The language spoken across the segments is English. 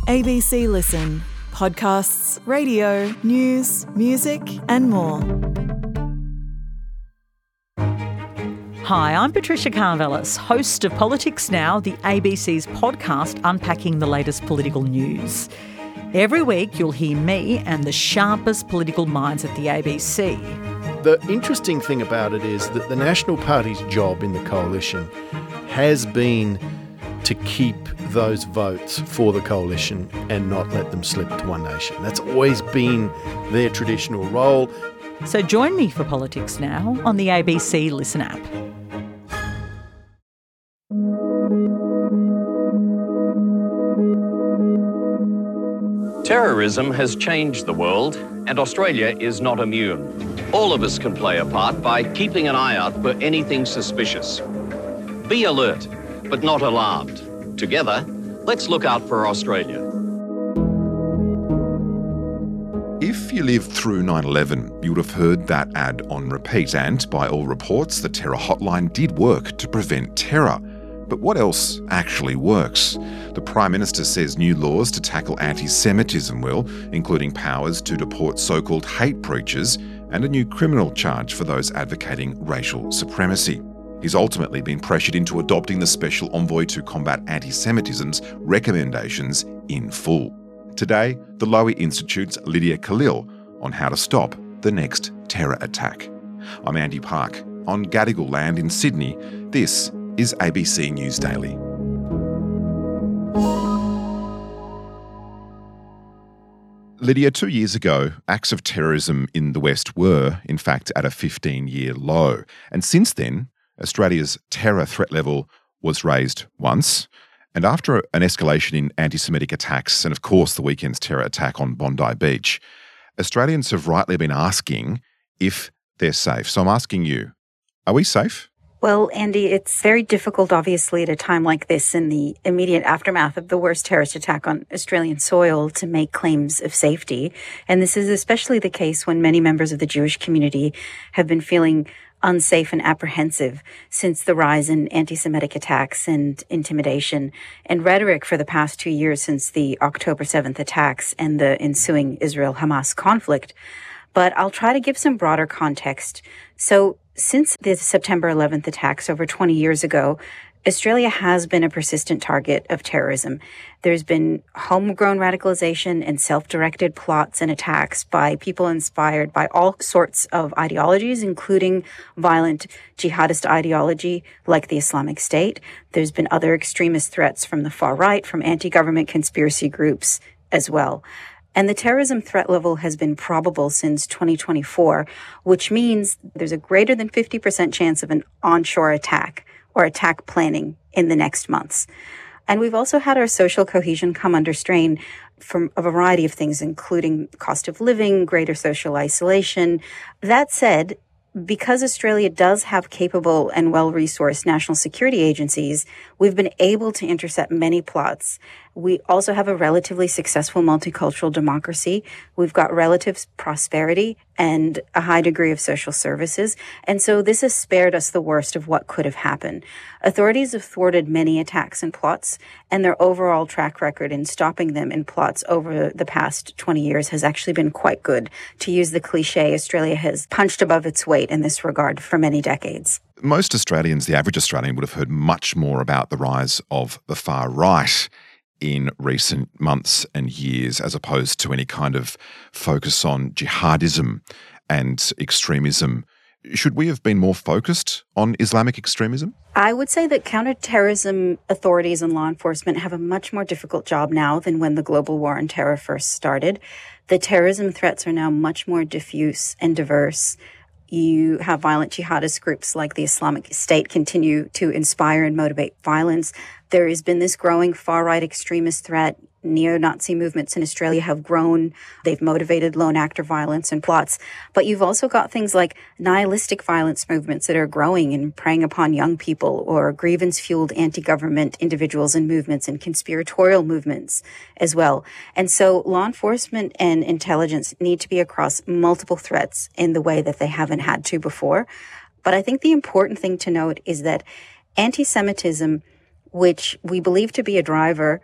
ABC Listen. Podcasts, radio, news, music and more. Hi, I'm Patricia Carvelis, host of Politics Now, the ABC's podcast unpacking the latest political news. Every week you'll hear me and the sharpest political minds at the ABC. The interesting thing about it is that the National Party's job in the coalition has been to keep those votes for the coalition and not let them slip to One Nation. That's always been their traditional role. So join me for Politics Now on the ABC Listen app. Terrorism has changed the world, and Australia is not immune. All of us can play a part by keeping an eye out for anything suspicious. Be alert, but not alarmed. Together, let's look out for Australia. If you lived through 9/11, you would have heard that ad on repeat, and by all reports, the Terror Hotline did work to prevent terror. But what else actually works? The Prime Minister says new laws to tackle anti-Semitism will, including powers to deport so-called hate preachers and a new criminal charge for those advocating racial supremacy. He's ultimately been pressured into adopting the Special Envoy to Combat Anti-Semitism's recommendations in full. Today, the Lowy Institute's Lydia Khalil on how to stop the next terror attack. I'm Andy Park. On Gadigal land in Sydney, this is ABC News Daily. Lydia, 2 years ago, acts of terrorism in the West were, in fact, at a 15-year low. And since then, Australia's terror threat level was raised once. And after an escalation in anti-Semitic attacks, and of course the weekend's terror attack on Bondi Beach, Australians have rightly been asking if they're safe. So I'm asking you, are we safe? Well, Andy, it's very difficult, obviously, at a time like this in the immediate aftermath of the worst terrorist attack on Australian soil to make claims of safety. And this is especially the case when many members of the Jewish community have been feeling unsafe and apprehensive since the rise in anti-Semitic attacks and intimidation and rhetoric for the past 2 years since the October 7th attacks and the ensuing Israel-Hamas conflict. But I'll try to give some broader context. So since the September 11th attacks over 20 years ago, Australia has been a persistent target of terrorism. There's been homegrown radicalization and self-directed plots and attacks by people inspired by all sorts of ideologies, including violent jihadist ideology like the Islamic State. There's been other extremist threats from the far right, from anti-government conspiracy groups as well. And the terrorism threat level has been probable since 2024, which means there's a greater than 50% chance of an onshore attack or attack planning in the next months. And we've also had our social cohesion come under strain from a variety of things, including cost of living, greater social isolation. That said, because Australia does have capable and well-resourced national security agencies, we've been able to intercept many plots. We also have a relatively successful multicultural democracy. We've got relative prosperity and a high degree of social services. And so this has spared us the worst of what could have happened. Authorities have thwarted many attacks and plots, and their overall track record in stopping them in plots over the past 20 years has actually been quite good. To use the cliche, Australia has punched above its weight in this regard for many decades. Most Australians, the average Australian, would have heard much more about the rise of the far right in recent months and years, as opposed to any kind of focus on jihadism and extremism. Should we have been more focused on Islamic extremism? I would say that counterterrorism authorities and law enforcement have a much more difficult job now than when the global war on terror first started. The terrorism threats are now much more diffuse and diverse. You have violent jihadist groups like the Islamic State continue to inspire and motivate violence. There has been this growing far-right extremist threat. Neo-Nazi movements in Australia have grown. They've motivated lone actor violence and plots. But you've also got things like nihilistic violence movements that are growing and preying upon young people, or grievance-fueled anti-government individuals and movements and conspiratorial movements as well. And so law enforcement and intelligence need to be across multiple threats in the way that they haven't had to before. But I think the important thing to note is that anti-Semitism, which we believe to be a driver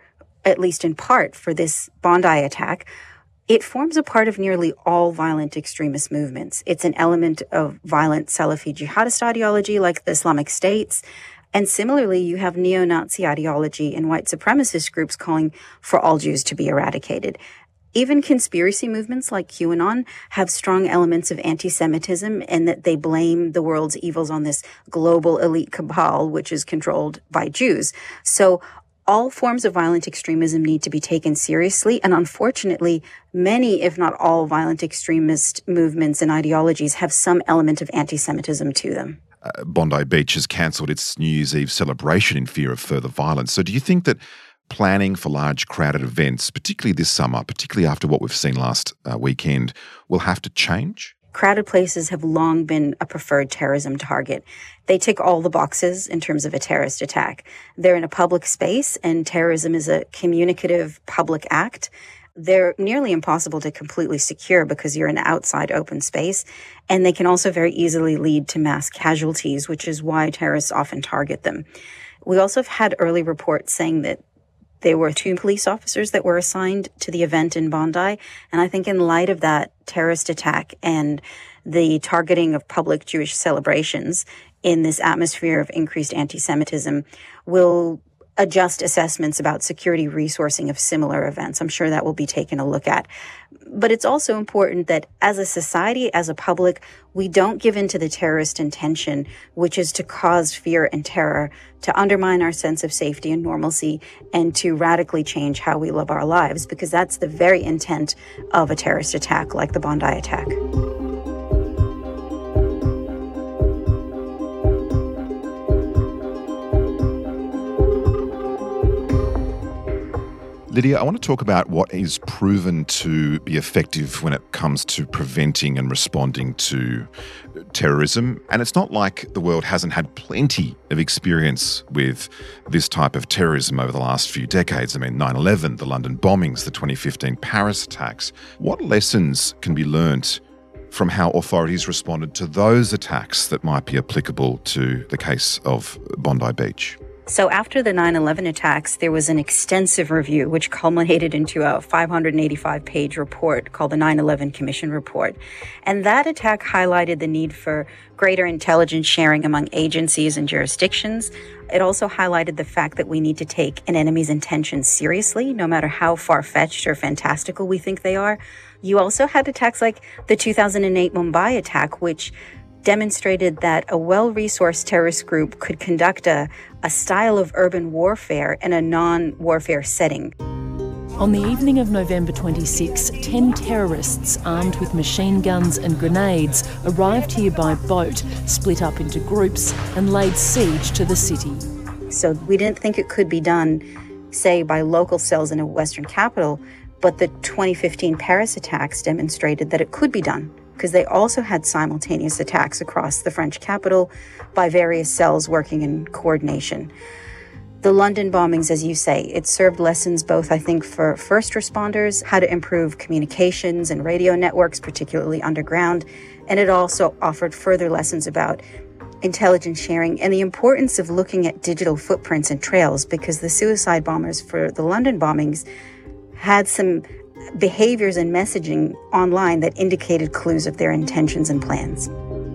at least in part for this Bondi attack, it forms a part of nearly all violent extremist movements. It's an element of violent Salafi jihadist ideology like the Islamic States. And similarly, you have neo-Nazi ideology and white supremacist groups calling for all Jews to be eradicated. Even conspiracy movements like QAnon have strong elements of anti-Semitism in that they blame the world's evils on this global elite cabal, which is controlled by Jews. So all forms of violent extremism need to be taken seriously. And unfortunately, many, if not all, violent extremist movements and ideologies have some element of anti-Semitism to them. Bondi Beach has cancelled its New Year's Eve celebration in fear of further violence. So do you think that planning for large crowded events, particularly this summer, particularly after what we've seen last weekend, will have to change? Crowded places have long been a preferred terrorism target. They tick all the boxes in terms of a terrorist attack. They're in a public space, and terrorism is a communicative public act. They're nearly impossible to completely secure because you're in an outside open space, and they can also very easily lead to mass casualties, which is why terrorists often target them. We also have had early reports saying that there were 2 police officers that were assigned to the event in Bondi. And I think in light of that terrorist attack and the targeting of public Jewish celebrations in this atmosphere of increased anti-Semitism, will adjust assessments about security resourcing of similar events. I'm sure that will be taken a look at. But it's also important that as a society, as a public, we don't give in to the terrorist intention, which is to cause fear and terror, to undermine our sense of safety and normalcy, and to radically change how we live our lives, because that's the very intent of a terrorist attack like the Bondi attack. Lydia, I want to talk about what is proven to be effective when it comes to preventing and responding to terrorism. And it's not like the world hasn't had plenty of experience with this type of terrorism over the last few decades. I mean, 9/11, the London bombings, the 2015 Paris attacks. What lessons can be learnt from how authorities responded to those attacks that might be applicable to the case of Bondi Beach? So after the 9/11 attacks, there was an extensive review which culminated into a 585-page report called the 9/11 Commission Report. And that attack highlighted the need for greater intelligence sharing among agencies and jurisdictions. It also highlighted the fact that we need to take an enemy's intentions seriously, no matter how far-fetched or fantastical we think they are. You also had attacks like the 2008 Mumbai attack, which demonstrated that a well-resourced terrorist group could conduct a style of urban warfare in a non-warfare setting. On the evening of November 26, 10 terrorists armed with machine guns and grenades arrived here by boat, split up into groups, and laid siege to the city. So we didn't think it could be done, say, by local cells in a Western capital, but the 2015 Paris attacks demonstrated that it could be done, because they also had simultaneous attacks across the French capital by various cells working in coordination. The London bombings, as you say, it served lessons both, I think, for first responders, how to improve communications and radio networks, particularly underground, and it also offered further lessons about intelligence sharing and the importance of looking at digital footprints and trails, because the suicide bombers for the London bombings had some behaviors and messaging online that indicated clues of their intentions and plans.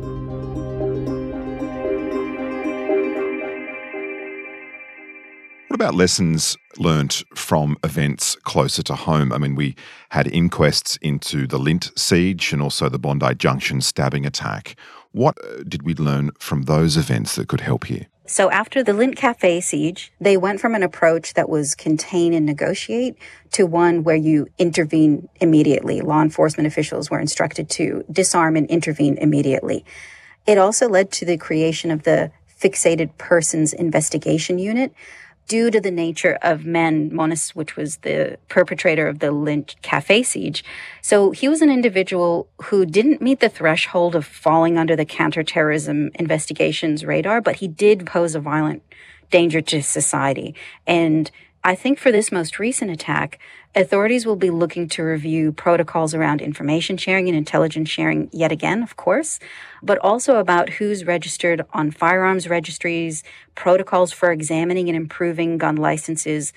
What about lessons learnt from events closer to home? I mean, we had inquests into the Lindt siege and also the Bondi Junction stabbing attack. What did we learn from those events that could help here? So after the Lindt Cafe siege, they went from an approach that was contain and negotiate to one where you intervene immediately. Law enforcement officials were instructed to disarm and intervene immediately. It also led to the creation of the Fixated Persons Investigation Unit, due to the nature of Men Monis, which was the perpetrator of the Lindt Cafe siege. So he was an individual who didn't meet the threshold of falling under the counterterrorism investigations radar, but he did pose a violent danger to society. And I think for this most recent attack, authorities will be looking to review protocols around information sharing and intelligence sharing yet again, of course, but also about who's registered on firearms registries, protocols for examining and improving gun licenses,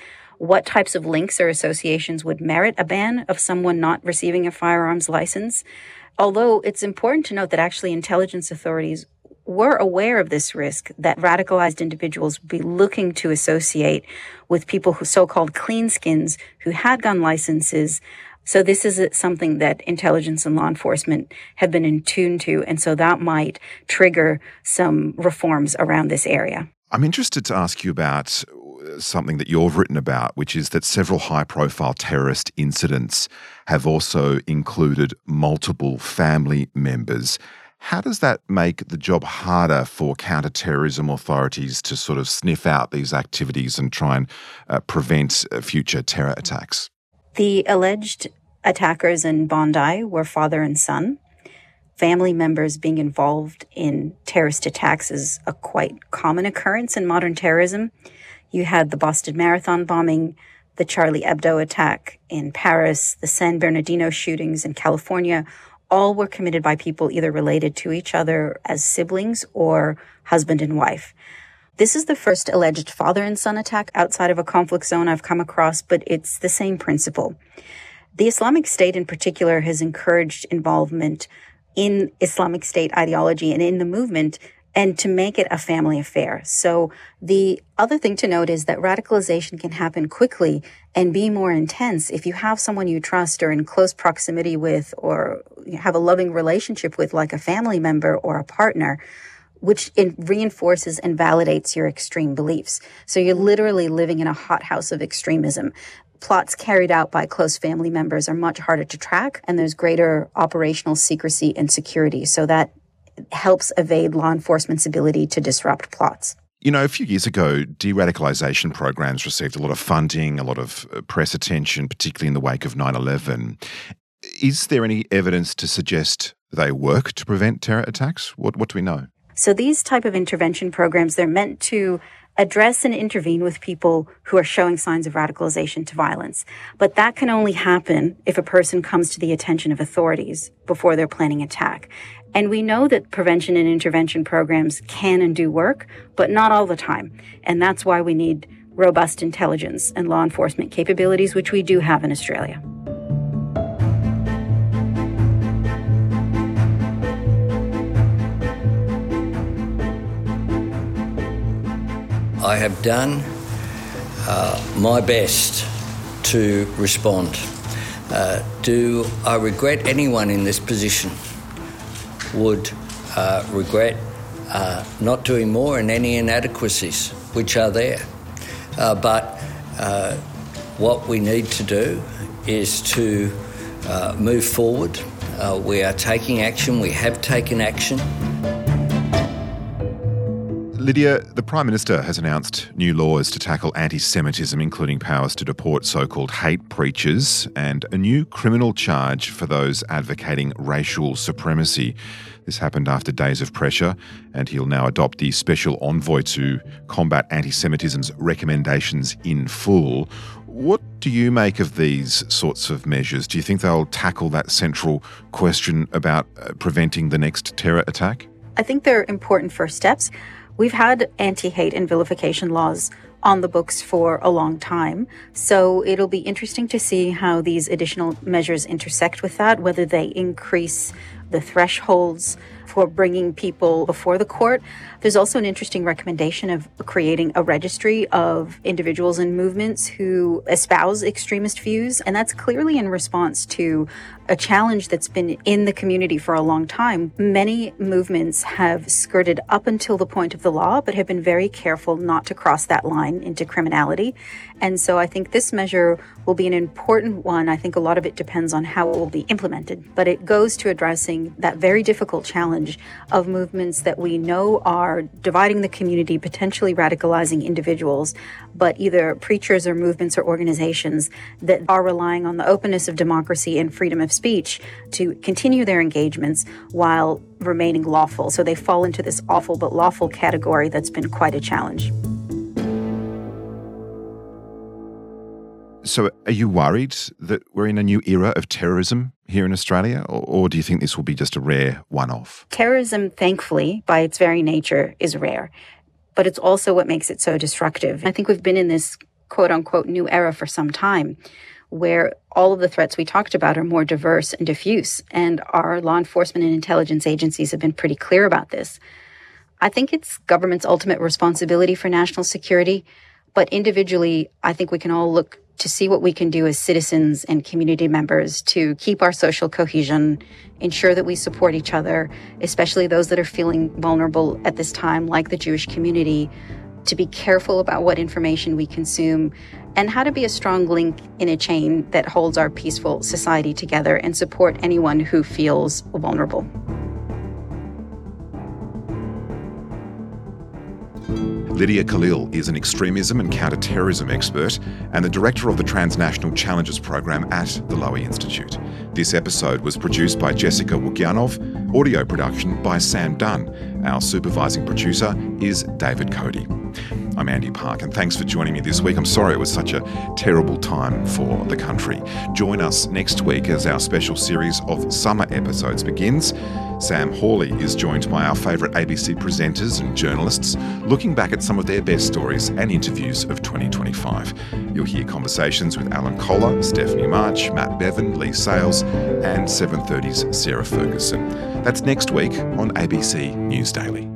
what types of links or associations would merit a ban of someone not receiving a firearms license. Although it's important to note that actually intelligence authorities were aware of this risk, that radicalized individuals would be looking to associate with people who so-called clean skins who had gun licenses. So this is something that intelligence and law enforcement have been in tune to, and so that might trigger some reforms around this area. I'm interested to ask you about something that you've written about, which is that several high-profile terrorist incidents have also included multiple family members. How does that make the job harder for counter-terrorism authorities to sort of sniff out these activities and try and prevent future terror attacks? The alleged attackers in Bondi were father and son. Family members being involved in terrorist attacks is a quite common occurrence in modern terrorism. You had the Boston Marathon bombing, the Charlie Hebdo attack in Paris, the San Bernardino shootings in California. All were committed by people either related to each other as siblings or husband and wife. This is the first alleged father and son attack outside of a conflict zone I've come across, but it's the same principle. The Islamic State in particular has encouraged involvement in Islamic State ideology and in the movement, and to make it a family affair. So the other thing to note is that radicalization can happen quickly and be more intense if you have someone you trust or in close proximity with, or you have a loving relationship with, like a family member or a partner, which reinforces and validates your extreme beliefs. So you're literally living in a hothouse of extremism. Plots carried out by close family members are much harder to track, and there's greater operational secrecy and security. So that helps evade law enforcement's ability to disrupt plots. You know, a few years ago, de-radicalisation programs received a lot of funding, a lot of press attention, particularly in the wake of 9/11. Is there any evidence to suggest they work to prevent terror attacks? What do we know? So these type of intervention programs, they're meant to address and intervene with people who are showing signs of radicalization to violence. But that can only happen if a person comes to the attention of authorities before they're planning attack. And we know that prevention and intervention programs can and do work, but not all the time. And that's why we need robust intelligence and law enforcement capabilities, which we do have in Australia. I have done my best to respond. Do I regret anyone in this position? Would regret not doing more and any inadequacies which are there. But what we need to do is to move forward. We are taking action. We have taken action. Lydia, the Prime Minister has announced new laws to tackle anti-Semitism, including powers to deport so-called hate preachers and a new criminal charge for those advocating racial supremacy. This happened after days of pressure, and he'll now adopt the Special Envoy to combat anti-Semitism's recommendations in full. What do you make of these sorts of measures? Do you think they'll tackle that central question about preventing the next terror attack? I think they're important first steps. We've had anti-hate and vilification laws on the books for a long time, so it'll be interesting to see how these additional measures intersect with that, whether they increase the thresholds for bringing people before the court. There's also an interesting recommendation of creating a registry of individuals and movements who espouse extremist views, and that's clearly in response to a challenge that's been in the community for a long time. Many movements have skirted up until the point of the law, but have been very careful not to cross that line into criminality. And so I think this measure will be an important one. I think a lot of it depends on how it will be implemented, but it goes to addressing that very difficult challenge of movements that we know are dividing the community, potentially radicalizing individuals, but either preachers or movements or organizations that are relying on the openness of democracy and freedom of speech to continue their engagements while remaining lawful. So they fall into this awful but lawful category that's been quite a challenge. So are you worried that we're in a new era of terrorism here in Australia, or do you think this will be just a rare one-off? Terrorism, thankfully, by its very nature, is rare, but it's also what makes it so destructive. I think we've been in this quote-unquote new era for some time, where all of the threats we talked about are more diverse and diffuse, and our law enforcement and intelligence agencies have been pretty clear about this. I think it's government's ultimate responsibility for national security, but individually, I think we can all look to see what we can do as citizens and community members to keep our social cohesion, ensure that we support each other, especially those that are feeling vulnerable at this time, like the Jewish community, to be careful about what information we consume, and how to be a strong link in a chain that holds our peaceful society together and support anyone who feels vulnerable. Lydia Khalil is an extremism and counter-terrorism expert and the director of the Transnational Challenges Program at the Lowy Institute. This episode was produced by Jessica Wukyanov, audio production by Sam Dunn. Our supervising producer is David Cody. I'm Andy Park, and thanks for joining me this week. I'm sorry it was such a terrible time for the country. Join us next week as our special series of summer episodes begins. Sam Hawley is joined by our favourite ABC presenters and journalists, looking back at some of their best stories and interviews of 2025. You'll hear conversations with Alan Kohler, Stephanie March, Matt Bevan, Lee Sales, and 7:30's Sarah Ferguson. That's next week on ABC News Daily.